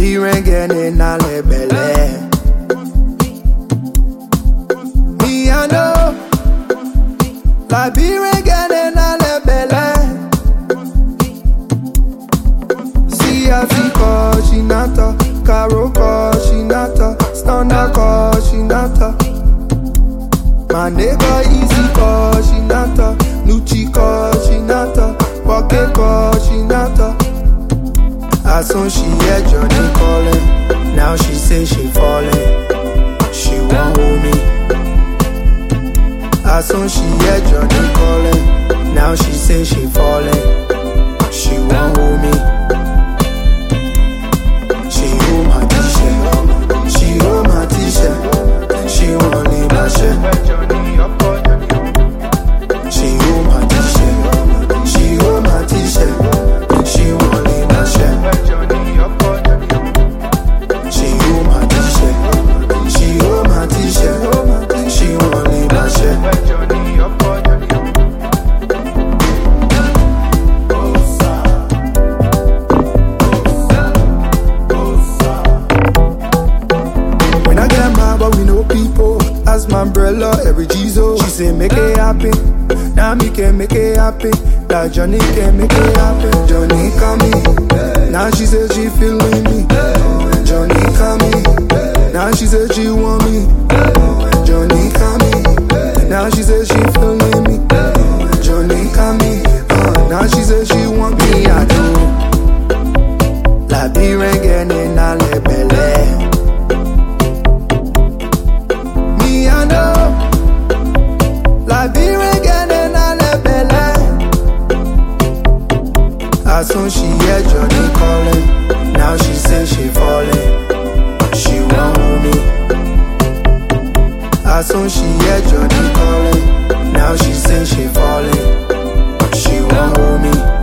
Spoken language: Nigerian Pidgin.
be ringing na le belle. Me I know, la be ringing na le belle. See I see cause she nata, Caro cause she nata, Stunner cause she nata. My nigga easy cause she nata, Nucci cause she nata, Pocket cause she nata. As soon she hear Johnny calling, now she say she falling, she won't hold me. As soon she hear Johnny calling, now she say she falling, she won't hold me. She hold my t-shirt, she hold my t-shirt, she won't leave my shirt. She hold my t-shirt, she hold my t-shirt, she won't leave my shirt. She hold my t-shirt, she hold my t-shirt, she won't leave my shirt. When I get mad but we know people, as my umbrella every Jizo. She say make it happen, now me can make it happen. That Johnny can make it happen. Johnny coming, now she said she feeling me. Johnny coming, now she said she want me. Johnny coming, now she said she feeling me. Johnny coming, now she said she want me. I do, la be ringing na le belle. Me I know, la be ringing na le belle. As soon she hear Johnny calling, now she say she falling, she won't hold me. As soon she hear Johnny calling, now she say she falling, she won't hold me.